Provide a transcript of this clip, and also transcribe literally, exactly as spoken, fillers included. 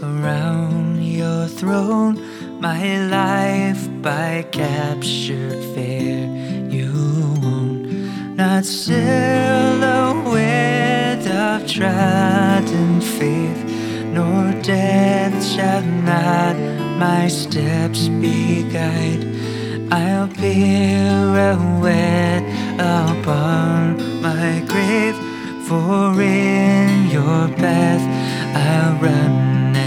around your throne, my life by captured fair you own. Not silhouette of trodden faith, nor death shall not my steps be guide. I'll bear a wet